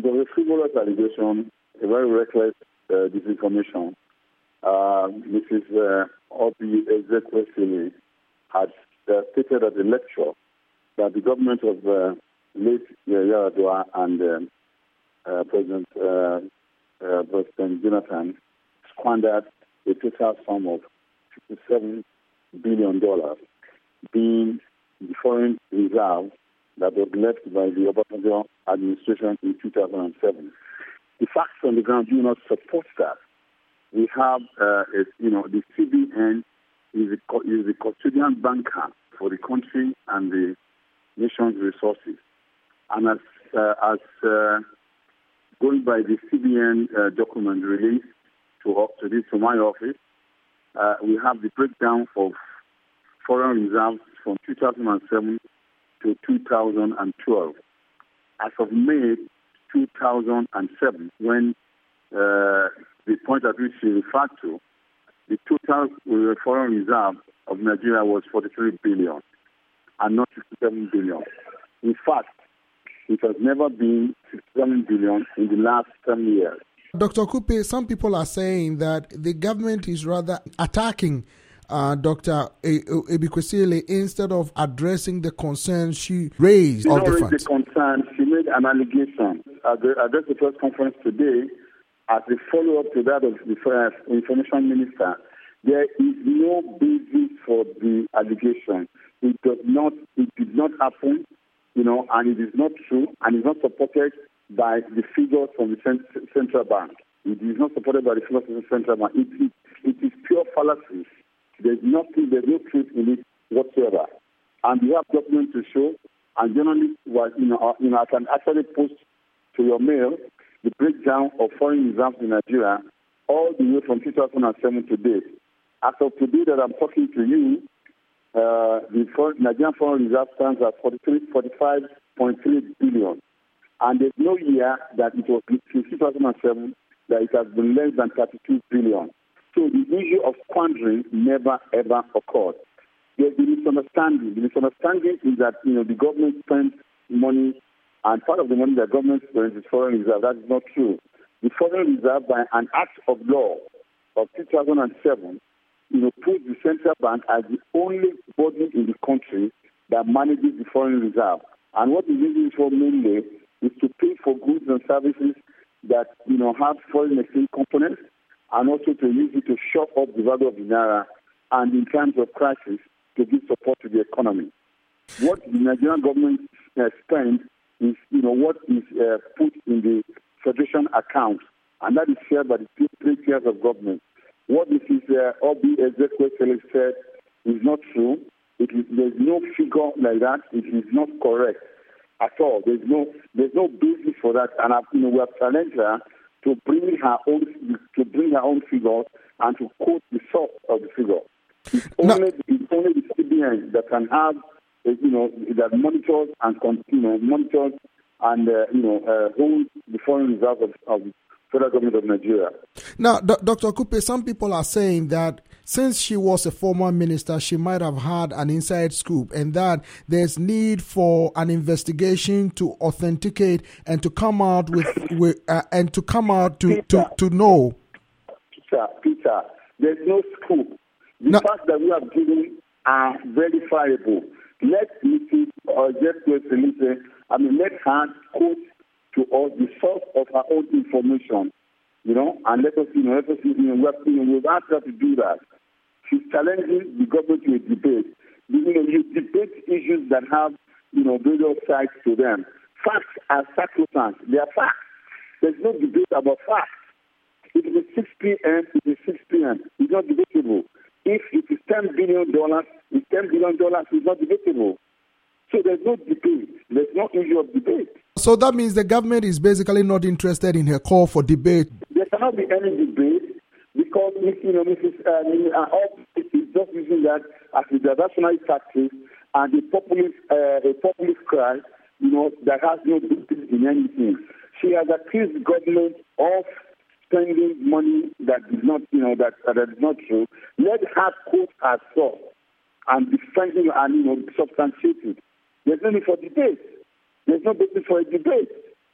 was a frivolous allegation, a very reckless disinformation. Mrs. Obi Ezekwesili had stated at a lecture that the government of late Yar'Adua and President Jonathan squandered a total sum of $57 billion, being the foreign reserve that was left by the Obasanjo administration in 2007. The facts on the ground do not support that. We have, the CBN is the custodian banker for the country and the nation's resources. And as going by the CBN document released to my office, we have the breakdown of foreign reserves from 2007 to 2012. As of May 2007, when the point at which she referred to, the total foreign reserve of Nigeria was 43 billion and not 67 billion. In fact, it has never been 67 billion in the last 10 years. Dr. Kupe, some people are saying that the government is rather attacking Dr. Ezekwesili instead of addressing the concerns she raised. She did not raise the concern. She made an allegation at the press conference today as a follow-up to that of the information minister. There is no basis for the allegation. It did not happen, and it is not true, and it's not supported by the figures from the central bank. It is not supported by the figures from the central bank. It is pure fallacy. There's no truth in it whatsoever. And we have documents to show, and journalists, I can actually post to your mail the breakdown of foreign reserves in Nigeria all the way from 2007 to date. As of today that I'm talking to you, the Nigerian foreign reserve stands at 45.3 billion. And there's no year that it was since 2007 that it has been less than 32 billion. So the issue of squandering never, ever occurred. There's the misunderstanding. The misunderstanding is that, the government spends money, and part of the money that government spends is foreign reserve. That is not true. The foreign reserve, by an act of law of 2007, put the central bank as the only body in the country that manages the foreign reserve. And what is used for mainly is to pay for goods and services that, have foreign exchange components, and also to use it to shore up the value of the naira, and in times of crisis, to give support to the economy. What the Nigerian government spends is, what is put in the Federation account, and that is shared by the three tiers of government. What Mrs. Obi Ezekwesili said is not true. There's no figure like that. It is not correct at all. There's no basis for that, and we have challenged her to bring her own figures and to quote the source of the figure. It's only the CBN that can have, that monitors and hold the foreign reserve of the federal government of Nigeria. Now, Dr. Kupe, some people are saying that since she was a former minister, she might have had an inside scoop, and that there's need for an investigation to authenticate and to come out to know. Peter, there's no scoop. The facts that we have given are verifiable. Let Mrs. Ezekwesili say, let her quote to us the source of her own information, and let us we've asked her to do that. She's challenging the government to a debate. You debate issues that have, various sides to them. Facts are sacrosanct. They are facts. There's no debate about facts. If it is 6 p.m., it is 6 p.m. It's not debatable. If it is $10 billion, it's $10 billion. It's not debatable. So there's no debate. There's no issue of debate. So that means the government is basically not interested in her call for debate. There cannot be any debate because, Mrs. is just using that as a diversionary tactic and a populist cry, that has no basis in anything. She has accused the government of spending money that is not, that is not true. Let her quote her source and defend it and, substantiate it. There's no need for debate. There's no basis for a debate.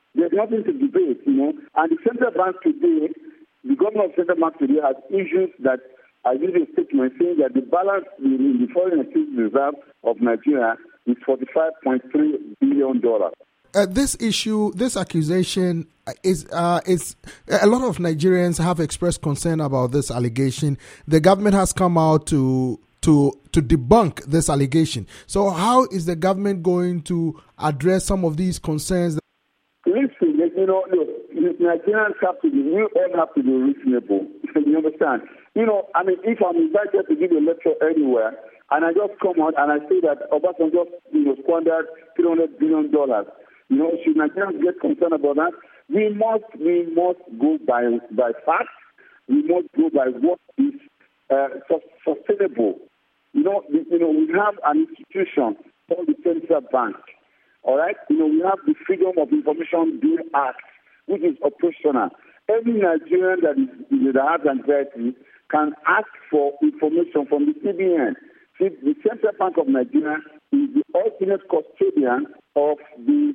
There's nothing to debate, And the central bank today, the governor of the central bank today has issued that I give a statement saying that the balance in the foreign exchange reserve of Nigeria is $45.3 billion. This issue, this accusation is a lot of Nigerians have expressed concern about this allegation. The government has come out to debunk this allegation. So how is the government going to address some of these concerns? Listen, look, Nigerians we all have to be reasonable. You understand? If I'm invited to give a lecture anywhere, and I just come out and I say that Obasanjo squandered $300 billion, should Nigerians get concerned about that? We must go by facts. We must go by what is sustainable. We have an institution called the Central Bank. All right? We have the Freedom of Information Bill Act, which is operational. Every Nigerian that has anxiety can ask for information from the CBN. See, the Central Bank of Nigeria is the ultimate custodian of the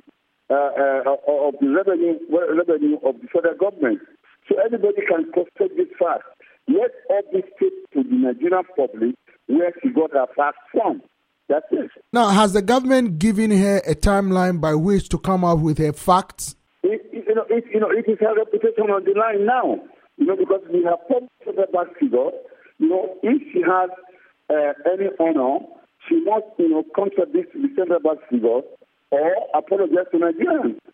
revenue of the federal government. So everybody can custody this fact. Let all this take to the Nigerian public where she got her facts from. That's it. Now, has the government given her a timeline by which to come up with her facts? It is her reputation on the line now. Because we have published the back figure. If she has any honor, she must, contradict the central bank figure or apologize to Nigerians.